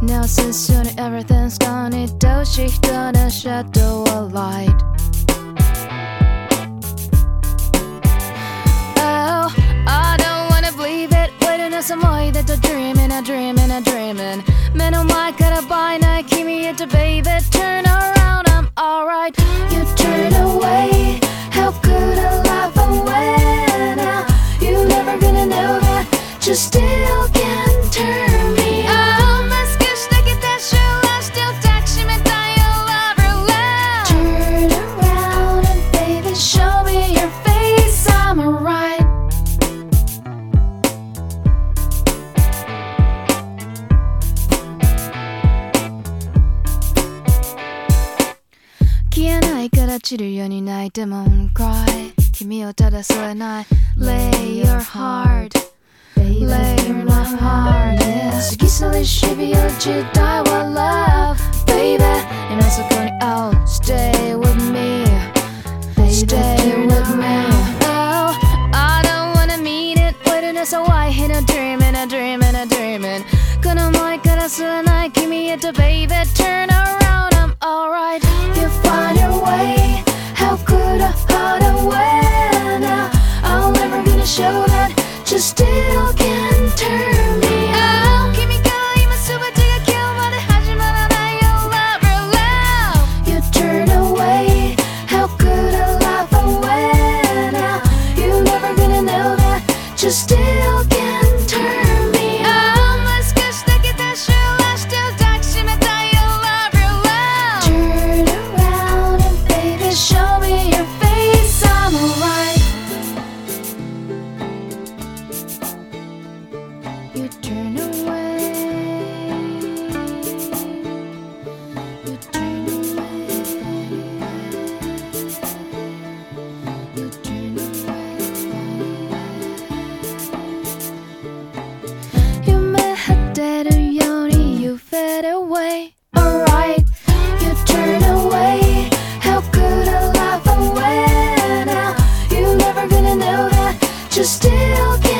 Now since soon everything's gone, it does shift on a shadow of light. Oh, I don't wanna believe it. Waiting on some way that I'm dreaming, I'm dreaming, I'm dreaming. 目の前から倍ない君へと baby turn around, I'm alright. You turn away, how could I laugh away now? You're never gonna know that you still can't turn me on. Turn around and baby show me your face, I'm alright.消えないから散るように泣いても cry 君をただ添えない lay your heart lay your heart yeah 過ぎ去りしびよ時代は love baby 今そこに oh stay with me stay with me oh I don't wanna mean it waiting as a white in a dreaming a dreaming a dreaming この前から吸わない君へと baby turn around I'm alright you find your way how could I hide away now I'm never gonna show that you still can't turn me on 君が今全てが今日まで始まらないよ love you turn away how could I laugh away now you're never gonna know that you still can't turn me on もう少しだけ多少はして抱きしめたいよ love turn around and baby show me your face I'm alright You turn away You turn away You turn away 夢果てるように You fade away Alright You turn away How could I laugh away now You're never gonna know that You still can't